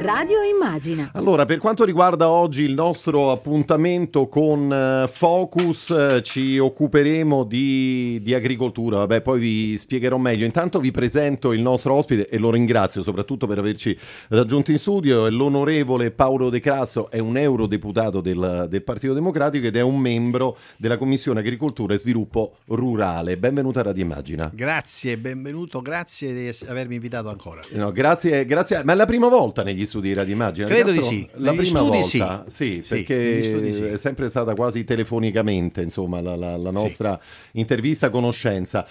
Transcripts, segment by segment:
Radio Immagina. Allora, per quanto riguarda oggi il nostro appuntamento con Focus, ci occuperemo di agricoltura. Vabbè, poi vi spiegherò meglio. Intanto vi presento il nostro ospite e lo ringrazio soprattutto per averci raggiunto in studio. È l'onorevole Paolo De Castro, è un eurodeputato del Partito Democratico ed è un membro della Commissione Agricoltura e Sviluppo Rurale. Benvenuto a Radio Immagina. Grazie, benvenuto, grazie di avermi invitato ancora. No, grazie, ma è la prima volta negli studi di Radio Immagina? Credo di sì. La negli prima studi volta, sì, perché è sempre stata quasi telefonicamente, insomma, la nostra intervista conoscenza.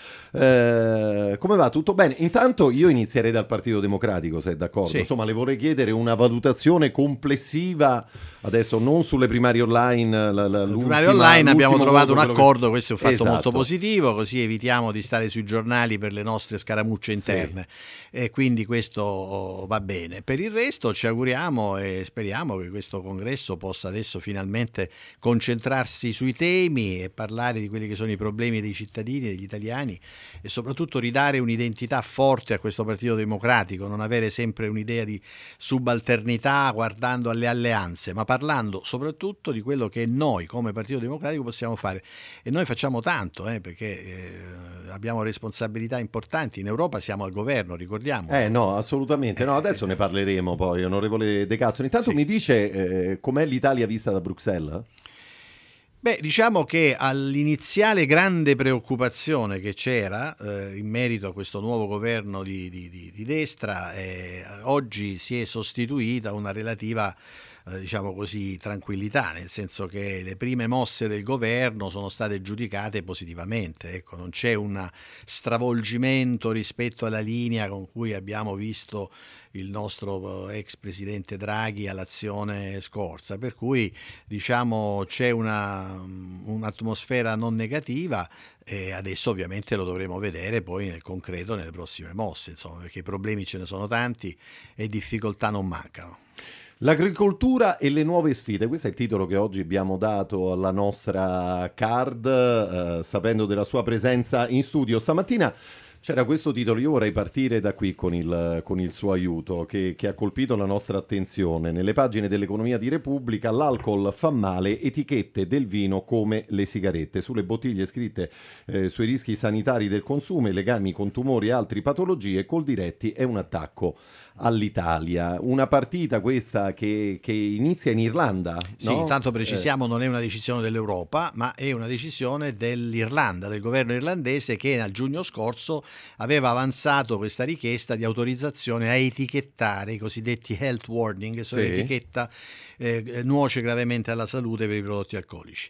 Come va? Tutto bene? Intanto io inizierei dal Partito Democratico, se è d'accordo. Sì. Insomma, le vorrei chiedere una valutazione complessiva, adesso non sulle primarie online. Primarie online abbiamo trovato un accordo, questo è un fatto esatto. molto positivo, così evitiamo di stare sui giornali per le nostre scaramucce interne, e quindi questo va bene. Per il resto ci auguriamo e speriamo che questo congresso possa adesso finalmente concentrarsi sui temi e parlare di quelli che sono i problemi dei cittadini, degli italiani, e soprattutto ridare un'identità forte a questo Partito Democratico, non avere sempre un'idea di subalternità guardando alle alleanze, ma parlando soprattutto di quello che noi come Partito Democratico possiamo fare. E noi facciamo tanto, perché abbiamo responsabilità importanti. In Europa siamo al governo, ricordiamo. No, assolutamente. No, adesso ne parleremo poi, onorevole De Castro. Intanto mi dice com'è l'Italia vista da Bruxelles? Beh, diciamo che all'iniziale grande preoccupazione che c'era in merito a questo nuovo governo di destra, oggi si è sostituita una relativa diciamo così, tranquillità, nel senso che le prime mosse del governo sono state giudicate positivamente. Ecco, non c'è un stravolgimento rispetto alla linea con cui abbiamo visto il nostro ex presidente Draghi all'azione scorsa, per cui diciamo c'è un'atmosfera non negativa, e adesso ovviamente lo dovremo vedere poi nel concreto nelle prossime mosse, insomma, perché i problemi ce ne sono tanti e difficoltà non mancano. L'agricoltura e le nuove sfide, questo è il titolo che oggi abbiamo dato alla nostra card, sapendo della sua presenza in studio. Stamattina c'era questo titolo, io vorrei partire da qui con il suo aiuto, che ha colpito la nostra attenzione. Nelle pagine dell'Economia di Repubblica, l'alcol fa male, etichette del vino come le sigarette. Sulle bottiglie scritte sui rischi sanitari del consumo, i legami con tumori e altre patologie, Coldiretti è un attacco all'Italia. Una partita questa che inizia in Irlanda, sì, no? Tanto precisiamo, non è una decisione dell'Europa, ma è una decisione dell'Irlanda, del governo irlandese, che nel giugno scorso aveva avanzato questa richiesta di autorizzazione a etichettare i cosiddetti health warning, che sono l'etichetta nuoce gravemente alla salute per i prodotti alcolici.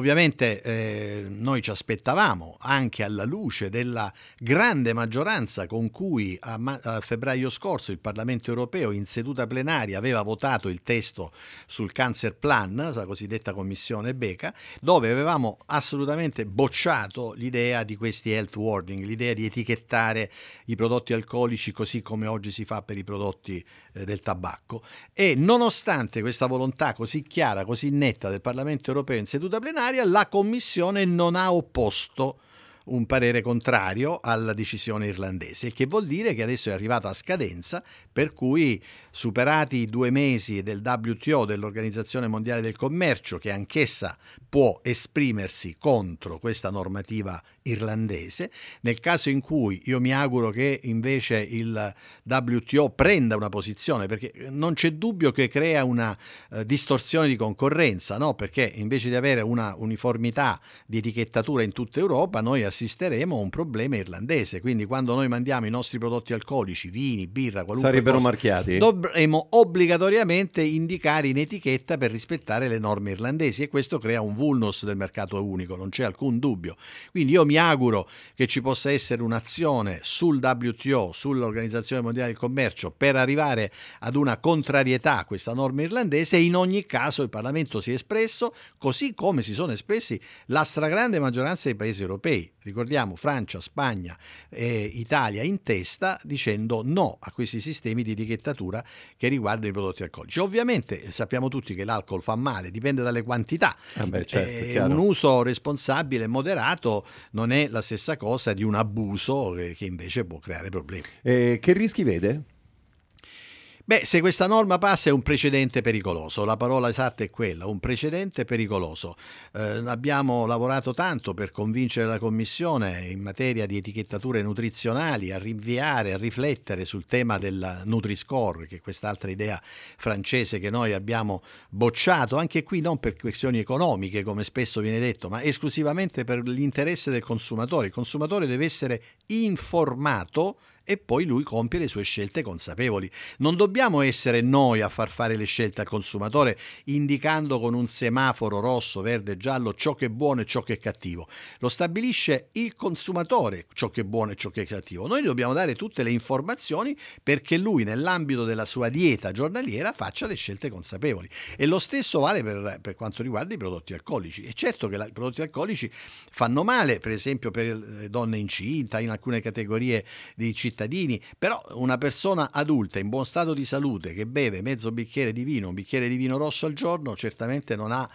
Ovviamente noi ci aspettavamo, anche alla luce della grande maggioranza con cui a febbraio scorso il Parlamento europeo in seduta plenaria aveva votato il testo sul Cancer Plan, la cosiddetta commissione Beca, dove avevamo assolutamente bocciato l'idea di questi health warning, l'idea di etichettare i prodotti alcolici così come oggi si fa per i prodotti del tabacco. E nonostante questa volontà così chiara, così netta del Parlamento europeo in seduta plenaria, la Commissione non ha opposto un parere contrario alla decisione irlandese, il che vuol dire che adesso è arrivata a scadenza, per cui superati i 2 mesi del WTO, dell'Organizzazione Mondiale del Commercio, che anch'essa può esprimersi contro questa normativa irlandese, nel caso in cui io mi auguro che invece il WTO prenda una posizione, perché non c'è dubbio che crea una distorsione di concorrenza, no? Perché invece di avere una uniformità di etichettatura in tutta Europa, noi assisteremo a un problema irlandese. Quindi quando noi mandiamo i nostri prodotti alcolici, vini, birra, qualunque sarebbero cosa, marchiati, dovremo obbligatoriamente indicare in etichetta per rispettare le norme irlandesi, e questo crea un vulnus del mercato unico, non c'è alcun dubbio. Quindi io mi auguro che ci possa essere un'azione sul WTO, sull'Organizzazione Mondiale del Commercio, per arrivare ad una contrarietà a questa norma irlandese, e in ogni caso il Parlamento si è espresso, così come si sono espressi la stragrande maggioranza dei paesi europei. Ricordiamo Francia, Spagna e Italia in testa, dicendo no a questi sistemi di etichettatura che riguardano i prodotti alcolici. Ovviamente sappiamo tutti che l'alcol fa male, dipende dalle quantità. Certo, un uso responsabile e moderato non è la stessa cosa di un abuso che invece può creare problemi. Che rischi vede? Beh, se questa norma passa è un precedente pericoloso, la parola esatta è quella, un precedente pericoloso. Abbiamo lavorato tanto per convincere la Commissione in materia di etichettature nutrizionali a rinviare, a riflettere sul tema del Nutri-Score, che è quest'altra idea francese che noi abbiamo bocciato, anche qui non per questioni economiche, come spesso viene detto, ma esclusivamente per l'interesse del consumatore. Il consumatore deve essere informato e poi lui compie le sue scelte consapevoli. Non dobbiamo essere noi a far fare le scelte al consumatore indicando con un semaforo rosso, verde, giallo ciò che è buono e ciò che è cattivo. Lo stabilisce il consumatore ciò che è buono e ciò che è cattivo. Noi dobbiamo dare tutte le informazioni perché lui nell'ambito della sua dieta giornaliera faccia le scelte consapevoli. E lo stesso vale per quanto riguarda i prodotti alcolici. È certo che i prodotti alcolici fanno male, per esempio per le donne incinta, in alcune categorie di cittadini, però una persona adulta in buon stato di salute che beve mezzo bicchiere di vino, un bicchiere di vino rosso al giorno, certamente non ha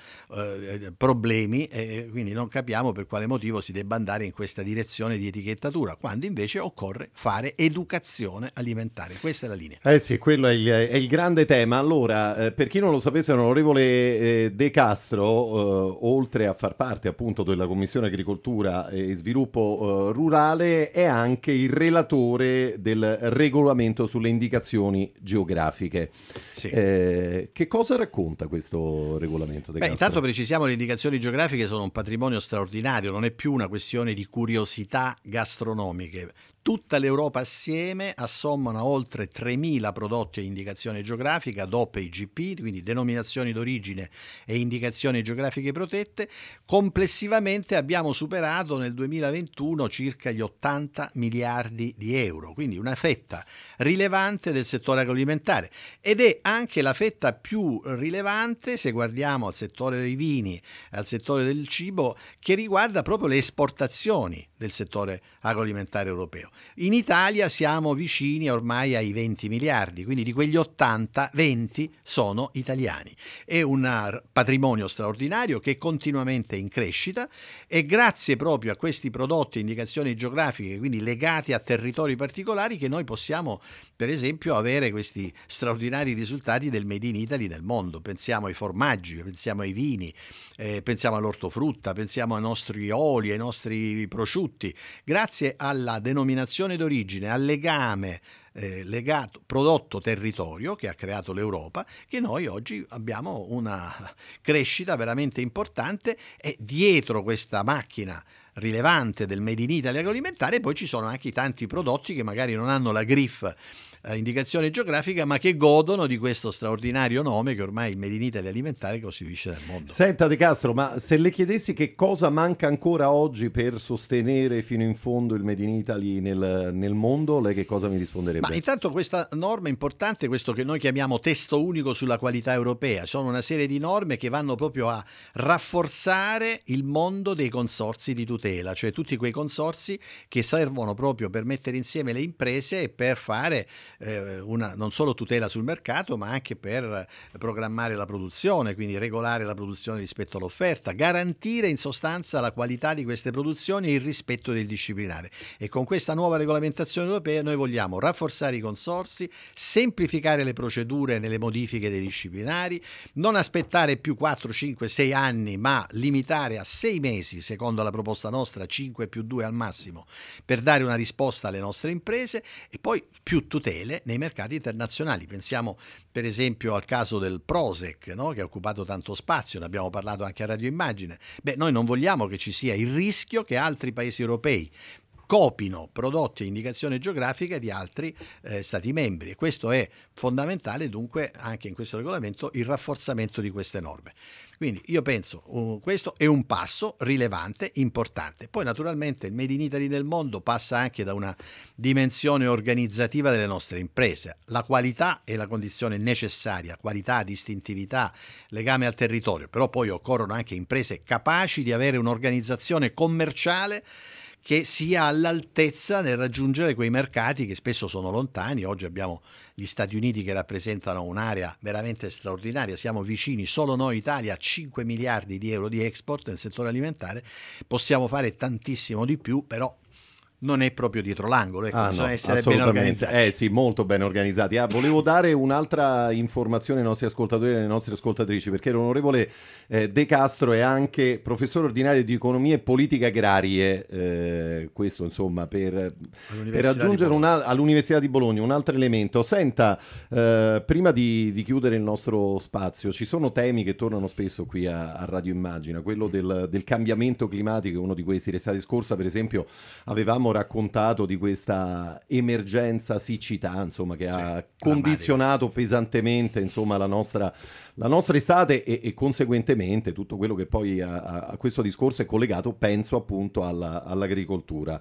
problemi, e quindi non capiamo per quale motivo si debba andare in questa direzione di etichettatura, quando invece occorre fare educazione alimentare. Questa è la linea. Sì, quello è il grande tema. Allora, per chi non lo sapesse, l'onorevole De Castro, oltre a far parte appunto della Commissione Agricoltura e Sviluppo Rurale, è anche il relatore del regolamento sulle indicazioni geografiche. Sì. Che cosa racconta questo regolamento? Beh, intanto precisiamo, le indicazioni geografiche sono un patrimonio straordinario, non è più una questione di curiosità gastronomiche. Tutta l'Europa assieme assommano a oltre 3.000 prodotti a indicazione geografica, DOP e IGP, quindi denominazioni d'origine e indicazioni geografiche protette. Complessivamente abbiamo superato nel 2021 circa gli 80 miliardi di euro, quindi una fetta rilevante del settore agroalimentare, ed è anche la fetta più rilevante, se guardiamo al settore dei vini, al settore del cibo, che riguarda proprio le esportazioni del settore agroalimentare europeo. In Italia siamo vicini ormai ai 20 miliardi, quindi di quegli 80, 20 sono italiani. È un patrimonio straordinario che è continuamente in crescita, e grazie proprio a questi prodotti e indicazioni geografiche, quindi legati a territori particolari, che noi possiamo per esempio avere questi straordinari risultati del Made in Italy nel mondo. Pensiamo ai formaggi, pensiamo ai vini, pensiamo all'ortofrutta, pensiamo ai nostri oli, ai nostri prosciutti. Grazie alla denominazione d'origine, al legame legato prodotto-territorio che ha creato l'Europa, che noi oggi abbiamo una crescita veramente importante, e dietro questa macchina rilevante del Made in Italy agroalimentare poi ci sono anche i tanti prodotti che magari non hanno la griffe indicazione geografica, ma che godono di questo straordinario nome che ormai il Made in Italy alimentare costituisce nel mondo. Senta De Castro, ma se le chiedessi che cosa manca ancora oggi per sostenere fino in fondo il Made in Italy nel mondo, lei che cosa mi risponderebbe? Ma intanto questa norma è importante, questo che noi chiamiamo testo unico sulla qualità europea. Sono una serie di norme che vanno proprio a rafforzare il mondo dei consorzi di tutela, cioè tutti quei consorzi che servono proprio per mettere insieme le imprese e per fare una non solo tutela sul mercato, ma anche per programmare la produzione, quindi regolare la produzione rispetto all'offerta, garantire in sostanza la qualità di queste produzioni e il rispetto del disciplinare. E con questa nuova regolamentazione europea noi vogliamo rafforzare i consorzi, semplificare le procedure nelle modifiche dei disciplinari, non aspettare più 4, 5, 6 anni, ma limitare a 6 mesi, secondo la proposta nostra 5 più 2 al massimo, per dare una risposta alle nostre imprese, e poi più tutele nei mercati internazionali. Pensiamo per esempio al caso del Prošek, no? Che ha occupato tanto spazio, ne abbiamo parlato anche a Radio Immagine. Noi non vogliamo che ci sia il rischio che altri paesi europei copino prodotti e indicazione geografica di altri stati membri, e questo è fondamentale. Dunque anche in questo regolamento il rafforzamento di queste norme. Quindi io penso questo è un passo rilevante, importante. Poi naturalmente il Made in Italy del mondo passa anche da una dimensione organizzativa delle nostre imprese. La qualità è la condizione necessaria, qualità, distintività, legame al territorio, però poi occorrono anche imprese capaci di avere un'organizzazione commerciale che sia all'altezza nel raggiungere quei mercati che spesso sono lontani. Oggi abbiamo gli Stati Uniti che rappresentano un'area veramente straordinaria, siamo vicini, solo noi Italia, a 5 miliardi di euro di export nel settore alimentare, possiamo fare tantissimo di più, però non è proprio dietro l'angolo, ecco, bisogna No, essere ben organizzati. Sì, molto ben organizzati. Volevo dare un'altra informazione ai nostri ascoltatori e alle nostre ascoltatrici, perché l'onorevole De Castro è anche professore ordinario di economia e politiche agrarie, questo insomma per aggiungere all'Università di Bologna un altro elemento. Senta, prima di chiudere il nostro spazio, ci sono temi che tornano spesso qui a Radio Immagina, quello del cambiamento climatico è uno di questi. L'estate scorsa, per esempio, avevamo raccontato di questa emergenza siccità, insomma, che ha condizionato pesantemente, insomma, la nostra estate e conseguentemente tutto quello che poi a questo discorso è collegato, penso appunto all'agricoltura.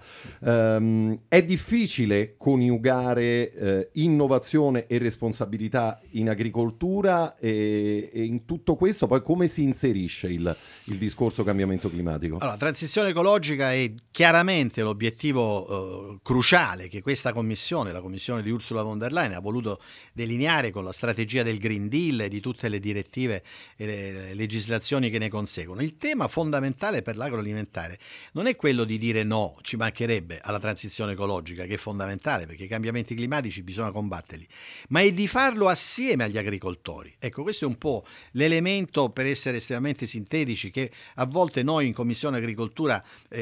È difficile coniugare innovazione e responsabilità in agricoltura e in tutto questo poi come si inserisce il discorso cambiamento climatico? Allora, transizione ecologica è chiaramente l'obiettivo cruciale che questa commissione, la commissione di Ursula von der Leyen, ha voluto delineare con la strategia del Green Deal e di tutte le direttive e le legislazioni che ne conseguono. Il tema fondamentale per l'agroalimentare non è quello di dire no, ci mancherebbe, alla transizione ecologica, che è fondamentale perché i cambiamenti climatici bisogna combatterli, ma è di farlo assieme agli agricoltori. Ecco, questo è un po' l'elemento, per essere estremamente sintetici, che a volte noi in Commissione Agricoltura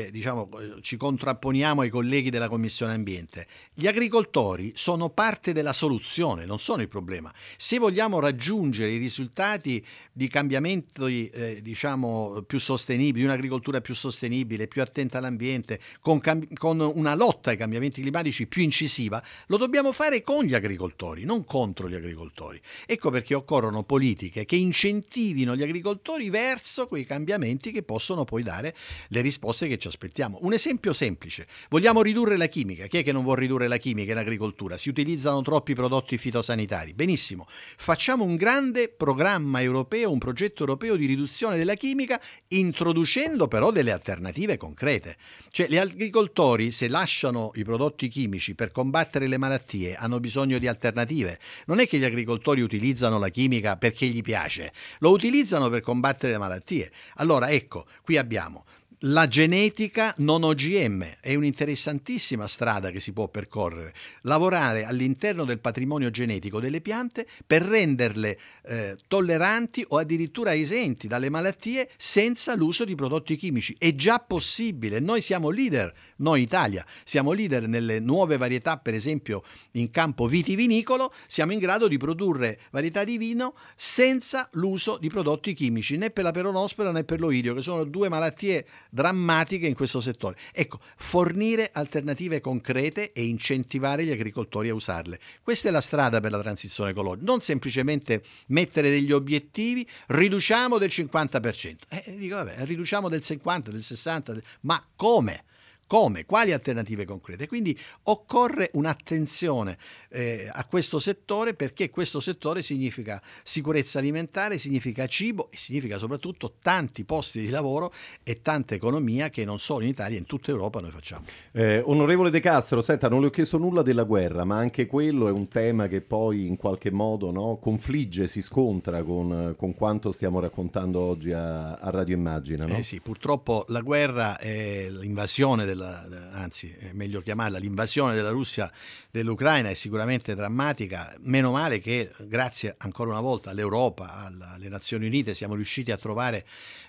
ci contrapponiamo ai colleghi della Commissione Ambiente. Gli agricoltori sono parte della soluzione, non sono il problema. Se vogliamo raggiungere i risultati di cambiamenti più sostenibili, di un'agricoltura più sostenibile, più attenta all'ambiente, con una lotta ai cambiamenti climatici più incisiva, lo dobbiamo fare con gli agricoltori, non contro gli agricoltori. Ecco perché occorrono politiche che incentivino gli agricoltori verso quei cambiamenti che possono poi dare le risposte che ci aspettiamo. Un esempio semplice: vogliamo ridurre la chimica. Chi è che non vuole ridurre la chimica in agricoltura? Si utilizzano troppi prodotti fitosanitari. Benissimo, facciamo un grande programma europeo, un progetto europeo di riduzione della chimica, introducendo però delle alternative concrete. Cioè, gli agricoltori, se lasciano i prodotti chimici per combattere le malattie, hanno bisogno di alternative. Non è che gli agricoltori utilizzano la chimica perché gli piace, lo utilizzano per combattere le malattie. Allora, ecco, qui abbiamo la genetica non OGM, è un'interessantissima strada che si può percorrere. Lavorare all'interno del patrimonio genetico delle piante per renderle tolleranti o addirittura esenti dalle malattie senza l'uso di prodotti chimici. È già possibile, noi siamo leader, noi Italia, siamo leader nelle nuove varietà, per esempio in campo vitivinicolo, siamo in grado di produrre varietà di vino senza l'uso di prodotti chimici, né per la peronospora né per l'oidio, che sono due malattie drammatiche in questo settore. Ecco, fornire alternative concrete e incentivare gli agricoltori a usarle. Questa è la strada per la transizione ecologica, non semplicemente mettere degli obiettivi, riduciamo del 50%. Dico, vabbè, riduciamo del 50, del 60, ma come? Come? Quali alternative concrete? Quindi occorre un'attenzione a questo settore, perché questo settore significa sicurezza alimentare, significa cibo e significa soprattutto tanti posti di lavoro e tanta economia che non solo in Italia, in tutta Europa noi facciamo. Onorevole De Castro, senta, non le ho chiesto nulla della guerra, ma anche quello è un tema che poi in qualche modo, no, confligge, si scontra con quanto stiamo raccontando oggi a Radio Immagina, no? Sì, purtroppo la guerra è l'invasione anzi è meglio chiamarla l'invasione della Russia dell'Ucraina, è sicuramente drammatica. Meno male che grazie ancora una volta all'Europa, alle Nazioni Unite, siamo riusciti a trovare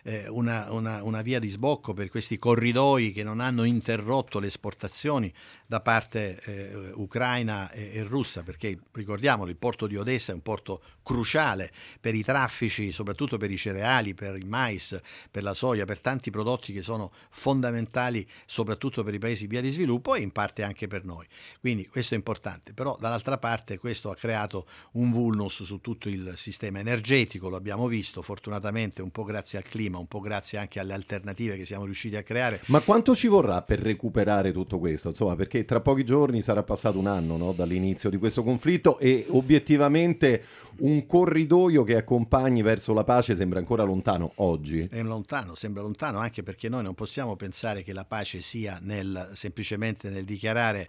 una via di sbocco per questi corridoi che non hanno interrotto le esportazioni da parte ucraina e russa, perché ricordiamolo, il porto di Odessa è un porto cruciale per i traffici, soprattutto per i cereali, per il mais, per la soia, per tanti prodotti che sono fondamentali soprattutto per i paesi in via di sviluppo e in parte anche per noi. Quindi questo è importante, però dall'altra parte questo ha creato un vulnus su tutto il sistema energetico, lo abbiamo visto fortunatamente un po' grazie al clima, un po' grazie anche alle alternative che siamo riusciti a creare. Ma quanto ci vorrà per recuperare tutto questo? Insomma, perché tra pochi giorni sarà passato un anno, no, dall'inizio di questo conflitto e obiettivamente un corridoio che accompagni verso la pace sembra ancora lontano oggi. È lontano, sembra lontano, anche perché noi non possiamo pensare che la pace sia semplicemente nel dichiarare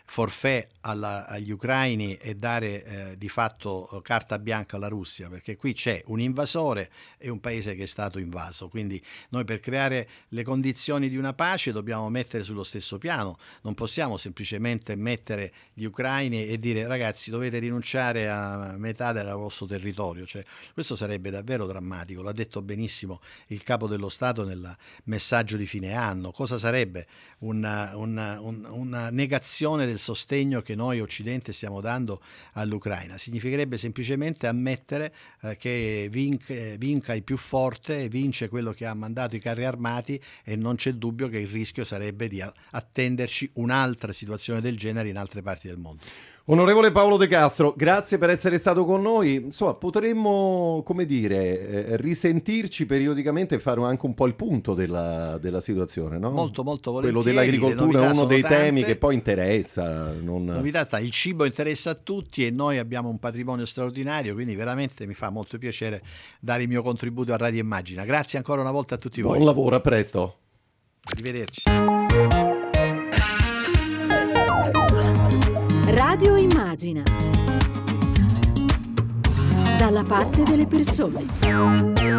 forfait agli ucraini e dare di fatto carta bianca alla Russia, perché qui c'è un invasore e un paese che è stato invaso, quindi noi per creare le condizioni di una pace dobbiamo mettere sullo stesso piano, non possiamo semplicemente mettere gli ucraini e dire ragazzi dovete rinunciare a metà del vostro territorio, cioè, questo sarebbe davvero drammatico, l'ha detto benissimo il capo dello Stato nel messaggio di fine anno. Cosa sarebbe una negazione del sostegno che noi Occidente stiamo dando all'Ucraina? Significherebbe semplicemente ammettere che vinca il più forte, vince quello che ha mandato i carri armati, e non c'è dubbio che il rischio sarebbe di attenderci un'altra situazione del genere in altre parti del mondo. Onorevole Paolo De Castro, grazie per essere stato con noi. Insomma, potremmo, come dire, risentirci periodicamente e fare anche un po' il punto della situazione, no? Molto volentieri. Quello dell'agricoltura è uno dei temi che poi interessa. Il cibo interessa a tutti e noi abbiamo un patrimonio straordinario, quindi veramente mi fa molto piacere dare il mio contributo a Radio Immagina. Grazie ancora una volta a tutti voi. Buon lavoro, a presto. Arrivederci. Radio Immagina. Dalla parte delle persone.